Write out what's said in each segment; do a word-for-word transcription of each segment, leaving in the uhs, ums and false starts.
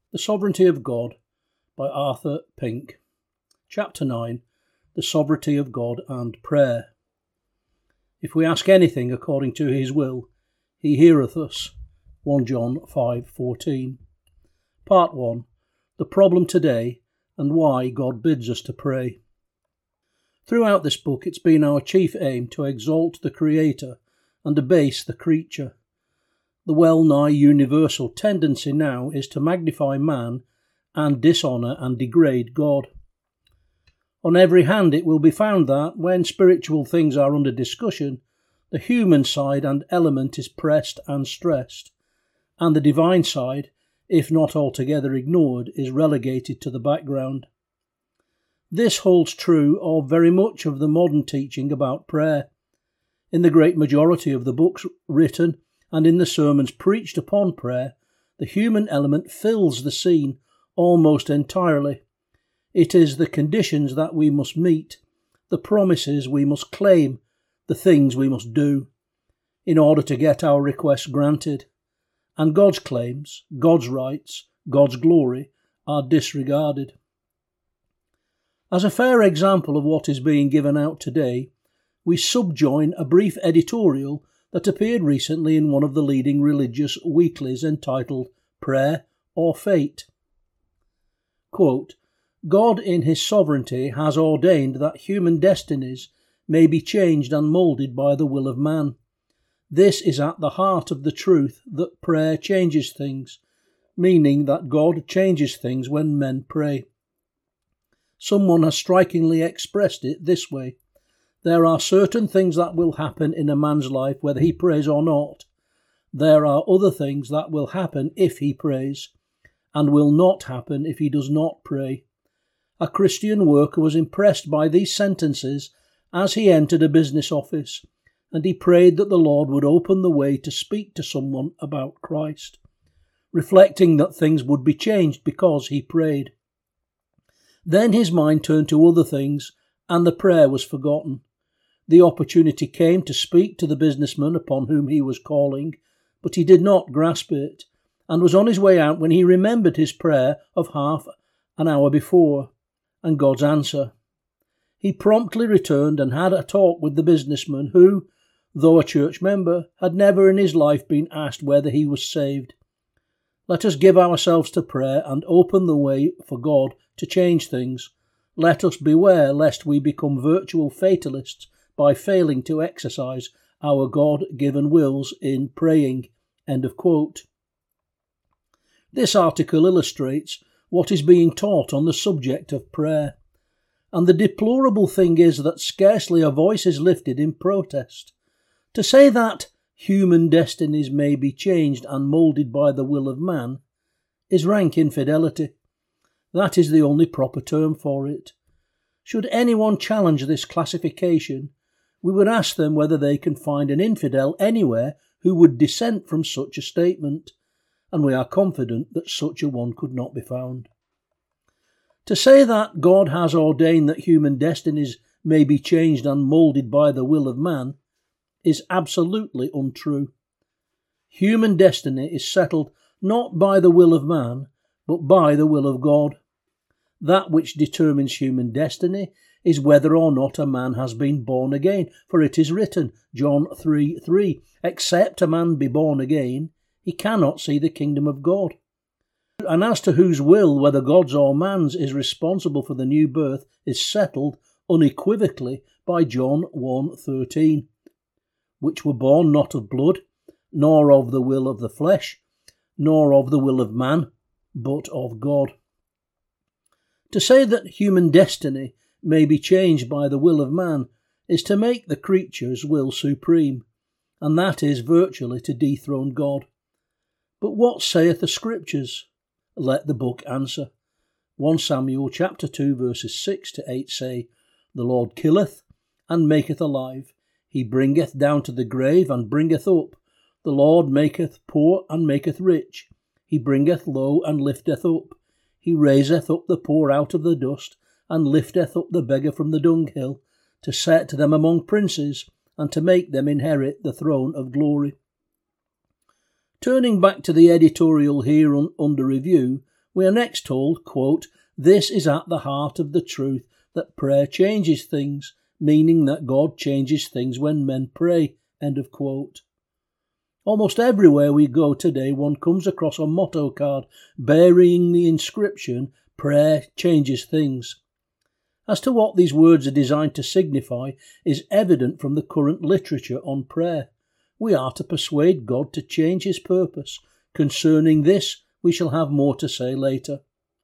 The Sovereignty of God by Arthur Pink. Chapter nine. The Sovereignty of God and Prayer. If we ask anything according to his will, he heareth us. First John five fourteen. Part one. The problem today and why God bids us to pray. Throughout this book it's been our chief aim to exalt the Creator and abase the creature. The well-nigh universal tendency now is to magnify man and dishonour and degrade God. On every hand it will be found that, when spiritual things are under discussion, the human side and element is pressed and stressed, and the divine side, if not altogether ignored, is relegated to the background. This holds true of very much of the modern teaching about prayer. In the great majority of the books written and in the sermons preached upon prayer, the human element fills the scene almost entirely. It is the conditions that we must meet, the promises we must claim, the things we must do, in order to get our requests granted. And God's claims, God's rights, God's glory are disregarded. As a fair example of what is being given out today, we subjoin a brief editorial that appeared recently in one of the leading religious weeklies entitled Prayer or Fate. Quote, God in his sovereignty has ordained that human destinies may be changed and moulded by the will of man. This is at the heart of the truth that prayer changes things, meaning that God changes things when men pray. Someone has strikingly expressed it this way. There are certain things that will happen in a man's life whether he prays or not. There are other things that will happen if he prays, and will not happen if he does not pray. A Christian worker was impressed by these sentences as he entered a business office, and he prayed that the Lord would open the way to speak to someone about Christ, reflecting that things would be changed because he prayed. Then his mind turned to other things, and the prayer was forgotten. The opportunity came to speak to the businessman upon whom he was calling, but he did not grasp it, and was on his way out when he remembered his prayer of half an hour before, and God's answer. He promptly returned and had a talk with the businessman who, though a church member, had never in his life been asked whether he was saved. Let us give ourselves to prayer and open the way for God to change things. Let us beware lest we become virtual fatalists by failing to exercise our God-given wills in praying. End of quote. This article illustrates what is being taught on the subject of prayer, and the deplorable thing is that scarcely a voice is lifted in protest. To say that human destinies may be changed and moulded by the will of man is rank infidelity. That is the only proper term for it. Should anyone challenge this classification, we would ask them whether they can find an infidel anywhere who would dissent from such a statement, and we are confident that such a one could not be found. To say that God has ordained that human destinies may be changed and moulded by the will of man is absolutely untrue. Human destiny is settled not by the will of man, but by the will of God. That which determines human destiny is whether or not a man has been born again, for it is written, John three three, except a man be born again, he cannot see the kingdom of God. And as to whose will, whether God's or man's, is responsible for the new birth, is settled unequivocally by John one thirteen, which were born not of blood, nor of the will of the flesh, nor of the will of man, but of God. To say that human destiny may be changed by the will of man is to make the creature's will supreme, and that is virtually to dethrone God. But what saith the Scriptures? Let the book answer. First Samuel chapter two verses six to eight say, The Lord killeth and maketh alive, he bringeth down to the grave and bringeth up. The Lord maketh poor and maketh rich, he bringeth low and lifteth up. He raiseth up the poor out of the dust, and lifteth up the beggar from the dunghill, to set them among princes, and to make them inherit the throne of glory. Turning back to the editorial here un- under review, We are next told, quote, "This is at the heart of the truth that prayer changes things," meaning that God changes things when men pray, end of quote. Almost everywhere we go today, one comes across a motto card bearing the inscription, "Prayer changes things." As to what these words are designed to signify is evident from the current literature on prayer. We are to persuade God to change his purpose. Concerning this, we shall have more to say later.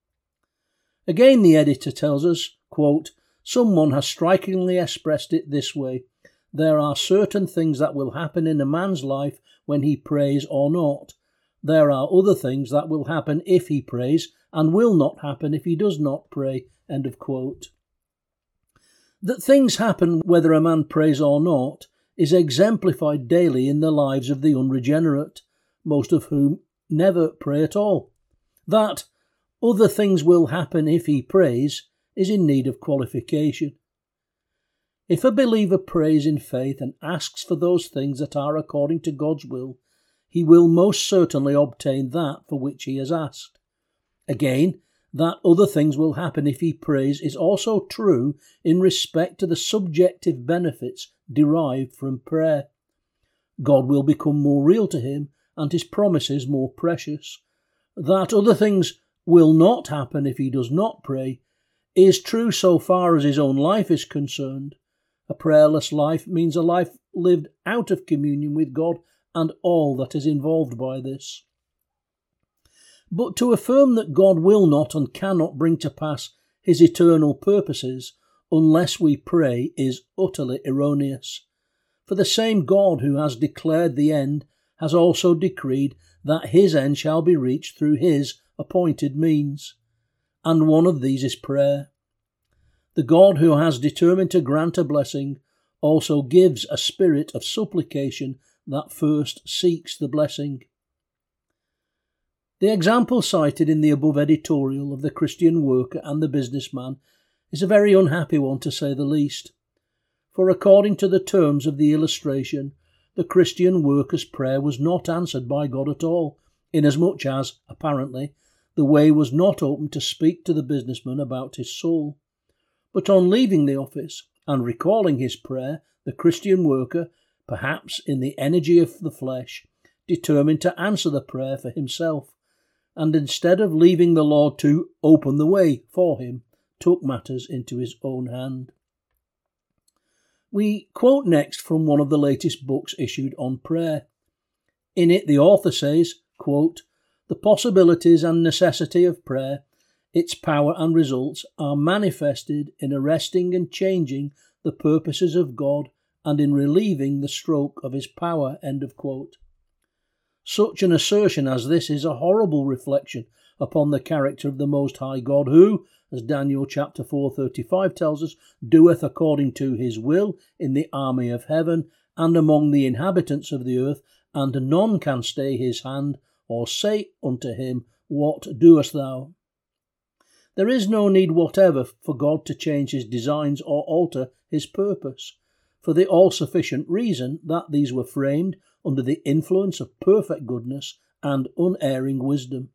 Again, the editor tells us, quote, "Someone has strikingly expressed it this way. There are certain things that will happen in a man's life when he prays or not. There are other things that will happen if he prays and will not happen if he does not pray." End of quote. That things happen whether a man prays or not is exemplified daily in the lives of the unregenerate, most of whom never pray at all. That other things will happen if he prays is in need of qualification. If a believer prays in faith and asks for those things that are according to God's will, he will most certainly obtain that for which he has asked. Again, that other things will happen if he prays is also true in respect to the subjective benefits derived from prayer. God will become more real to him and his promises more precious. That other things will not happen if he does not pray is true so far as his own life is concerned. A prayerless life means a life lived out of communion with God and all that is involved by this. But to affirm that God will not and cannot bring to pass his eternal purposes unless we pray is utterly erroneous. For the same God who has declared the end has also decreed that his end shall be reached through his appointed means, and one of these is prayer. The God who has determined to grant a blessing also gives a spirit of supplication that first seeks the blessing. The example cited in the above editorial of the Christian worker and the businessman is a very unhappy one, to say the least. For according to the terms of the illustration, the Christian worker's prayer was not answered by God at all, inasmuch as, apparently, the way was not open to speak to the businessman about his soul. But on leaving the office and recalling his prayer, the Christian worker, perhaps in the energy of the flesh, determined to answer the prayer for himself, and instead of leaving the Lord to open the way for him, took matters into his own hand. We quote next from one of the latest books issued on prayer. In it the author says, quote, "The possibilities and necessity of prayer, its power and results, are manifested in arresting and changing the purposes of God and in relieving the stroke of his power." End of quote. Such an assertion as this is a horrible reflection upon the character of the Most High God who, as Daniel chapter four thirty-five tells us, doeth according to his will in the army of heaven and among the inhabitants of the earth, and none can stay his hand or say unto him, "What doest thou?" There is no need whatever for God to change his designs or alter his purpose, for the all-sufficient reason that these were framed under the influence of perfect goodness and unerring wisdom.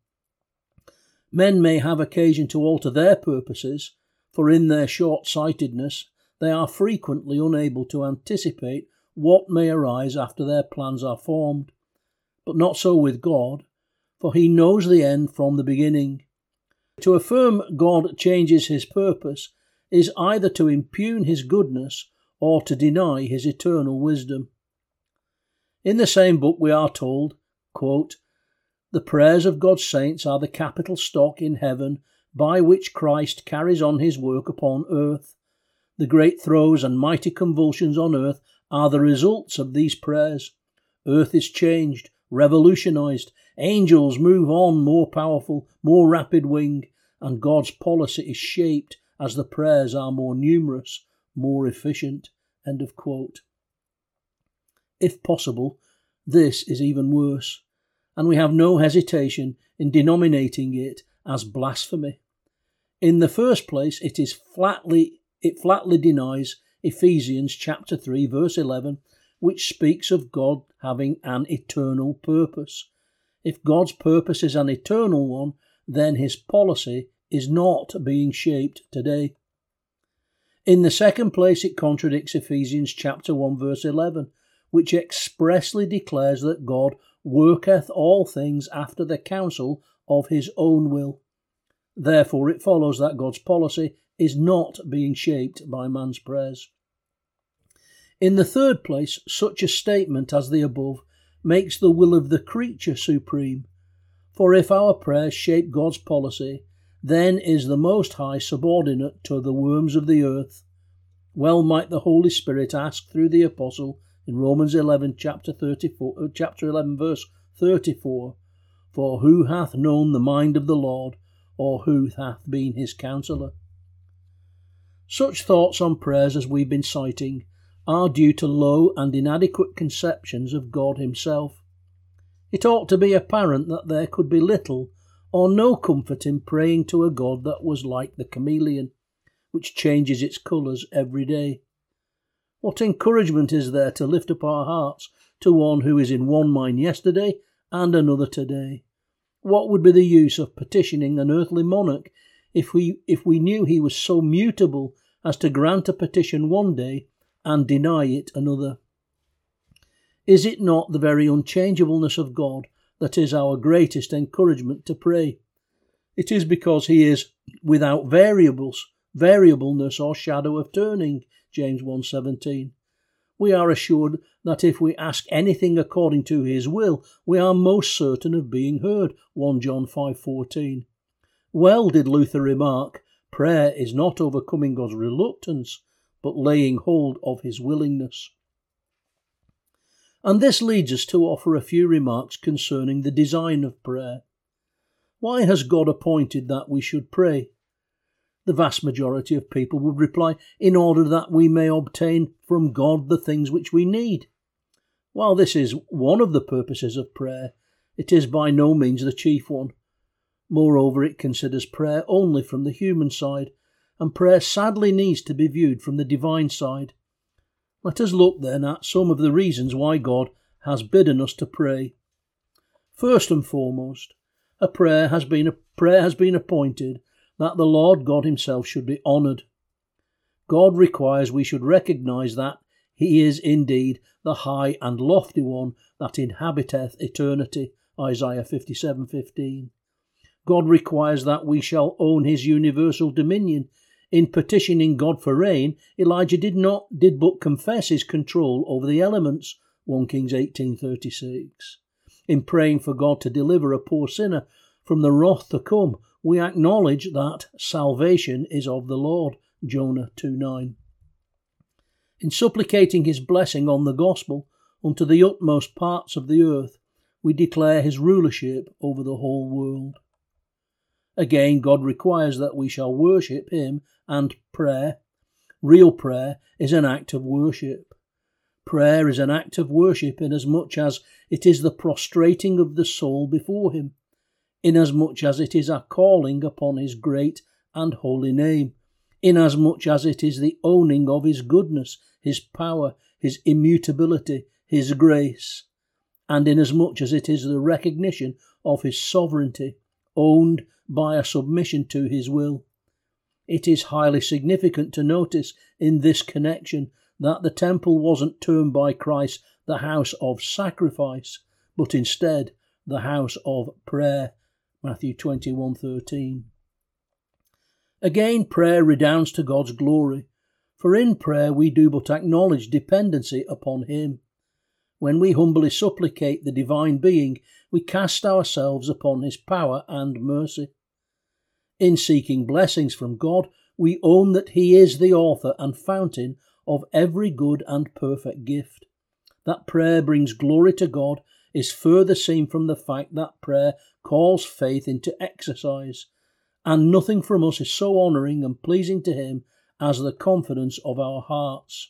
Men may have occasion to alter their purposes, for in their short-sightedness they are frequently unable to anticipate what may arise after their plans are formed. But not so with God, for he knows the end from the beginning. To affirm God changes his purpose is either to impugn his goodness or to deny his eternal wisdom. In the same book we are told, quote, "The prayers of God's saints are the capital stock in heaven by which Christ carries on his work upon earth. The great throes and mighty convulsions on earth are the results of these prayers. Earth is changed, revolutionized, angels move on more powerful, more rapid wing, and God's policy is shaped as the prayers are more numerous, more efficient." End of quote. If possible, this is even worse, and we have no hesitation in denominating it as blasphemy. In the first place, it is flatly it flatly denies Ephesians chapter three verse eleven, which speaks of God having an eternal purpose. If God's purpose is an eternal one, then his policy is not being shaped today. In the second place, it contradicts Ephesians chapter one verse eleven, which expressly declares that God worketh all things after the counsel of his own will. Therefore, it follows that God's policy is not being shaped by man's prayers. In the third place, such a statement as the above makes the will of the creature supreme. For if our prayers shape God's policy, then is the Most High subordinate to the worms of the earth. Well might the Holy Spirit ask through the Apostle in Romans eleven, chapter thirty-four, chapter eleven, verse thirty-four, for who hath known the mind of the Lord, or who hath been his counsellor? Such thoughts on prayers as we've been citing are due to low and inadequate conceptions of God himself. It ought to be apparent that there could be little or no comfort in praying to a God that was like the chameleon, which changes its colours every day. What encouragement is there to lift up our hearts to one who is in one mind yesterday and another today? What would be the use of petitioning an earthly monarch if we if we knew he was so mutable as to grant a petition one day and deny it another? Is it not the very unchangeableness of God that is our greatest encouragement to pray? It is because he is without variables, variableness or shadow of turning, James one seventeen. We are assured that if we ask anything according to his will, we are most certain of being heard, First John five fourteen. Well did Luther remark, prayer is not overcoming God's reluctance, but laying hold of his willingness. And this leads us to offer a few remarks concerning the design of prayer. Why has God appointed that we should pray? The vast majority of people would reply, in order that we may obtain from God the things which we need. While this is one of the purposes of prayer, it is by no means the chief one. Moreover, it considers prayer only from the human side, and prayer sadly needs to be viewed from the divine side. Let us look then at some of the reasons why God has bidden us to pray. First and foremost, a prayer has been a prayer has been appointed that the Lord God himself should be honoured. God requires we should recognise that he is indeed the high and lofty one that inhabiteth eternity, Isaiah fifty-seven fifteen. God requires that we shall own his universal dominion. In petitioning God for rain, Elijah did not did but confess his control over the elements, First Kings eighteen thirty-six. In praying for God to deliver a poor sinner from the wrath to come, we acknowledge that salvation is of the Lord, Jonah two nine. In supplicating his blessing on the gospel unto the utmost parts of the earth, we declare his rulership over the whole world. Again, God requires that we shall worship him, and prayer, real prayer, is an act of worship. Prayer is an act of worship inasmuch as it is the prostrating of the soul before him, inasmuch as it is a calling upon his great and holy name, inasmuch as it is the owning of his goodness, his power, his immutability, his grace, and inasmuch as it is the recognition of his sovereignty, owned by a submission to his will. It is highly significant to notice in this connection that the temple wasn't termed by Christ the house of sacrifice, but instead the house of prayer, Matthew twenty-one thirteen. Again, prayer redounds to God's glory, for in prayer we do but acknowledge dependency upon him. When we humbly supplicate the divine being, we cast ourselves upon his power and mercy. In seeking blessings from God, we own that he is the author and fountain of every good and perfect gift. That prayer brings glory to God is further seen from the fact that prayer calls faith into exercise, and nothing from us is so honouring and pleasing to him as the confidence of our hearts.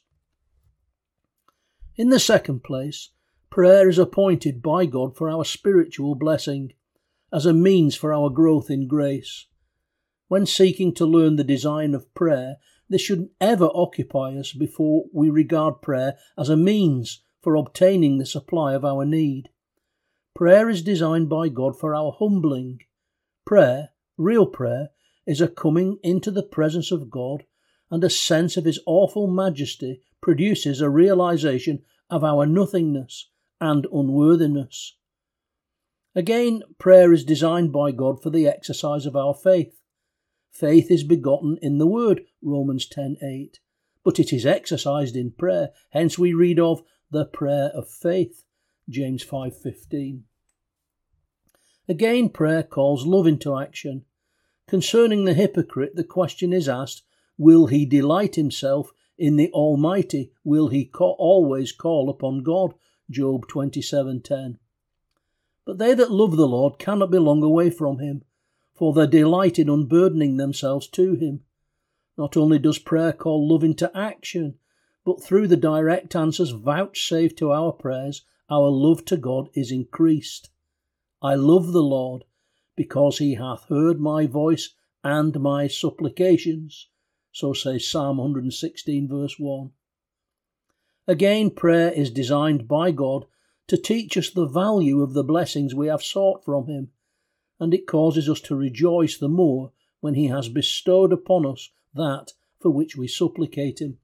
In the second place, prayer is appointed by God for our spiritual blessing, as a means for our growth in grace. When seeking to learn the design of prayer, this should ever occupy us before we regard prayer as a means for obtaining the supply of our need. Prayer is designed by God for our humbling. Prayer, real prayer, is a coming into the presence of God, and a sense of his awful majesty produces a realization of our nothingness and unworthiness. Again, prayer is designed by God for the exercise of our faith. Faith is begotten in the Word, Romans ten eight, but it is exercised in prayer. Hence we read of the prayer of faith, James five fifteen. Again, prayer calls love into action. Concerning the hypocrite, the question is asked, will he delight himself in the Almighty? Will he co- always call upon God? Job twenty-seven ten. But they that love the Lord cannot be long away from him, for they delight in unburdening themselves to him. Not only does prayer call love into action, but through the direct answers vouchsafed to our prayers, our love to God is increased. I love the Lord, because he hath heard my voice and my supplications. So says Psalm one sixteen verse one. Again, prayer is designed by God to teach us the value of the blessings we have sought from him, and it causes us to rejoice the more when he has bestowed upon us that for which we supplicate him.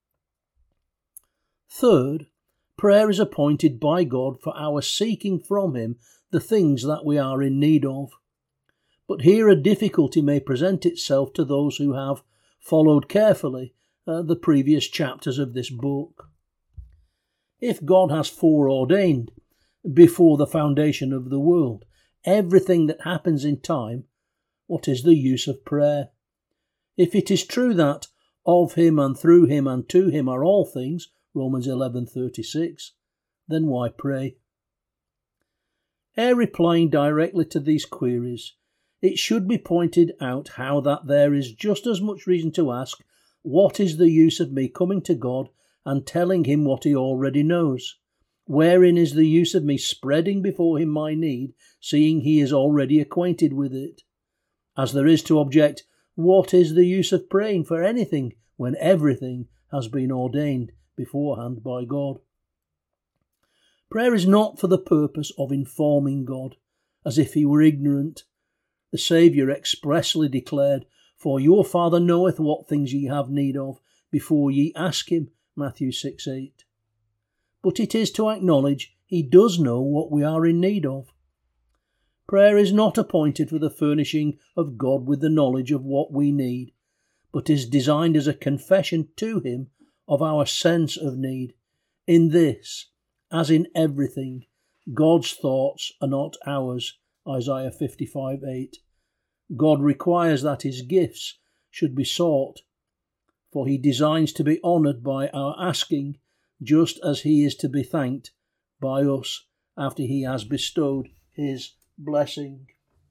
Third, prayer is appointed by God for our seeking from him the things that we are in need of. But here a difficulty may present itself to those who have followed carefully uh, the previous chapters of this book. If God has foreordained before the foundation of the world everything that happens in time, what is the use of prayer? If it is true that of him and through him and to him are all things, Romans eleven thirty-six, then why pray? Ere replying directly to these queries, it should be pointed out how that there is just as much reason to ask, what is the use of me coming to God and telling him what he already knows? Wherein is the use of me spreading before him my need, seeing he is already acquainted with it? As there is to object, what is the use of praying for anything when everything has been ordained beforehand by God? Prayer is not for the purpose of informing God, as if he were ignorant. The Saviour expressly declared, For your Father knoweth what things ye have need of, before ye ask him, Matthew six eight. But it is to acknowledge he does know what we are in need of. Prayer is not appointed for the furnishing of God with the knowledge of what we need, but is designed as a confession to him of our sense of need. In this, as in everything, God's thoughts are not ours, Isaiah fifty-five eight. God requires that his gifts should be sought, for he designs to be honoured by our asking, just as he is to be thanked by us after he has bestowed his blessing.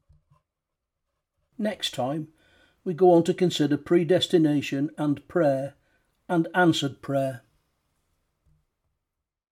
Next time, we go on to consider predestination and prayer and answered prayer.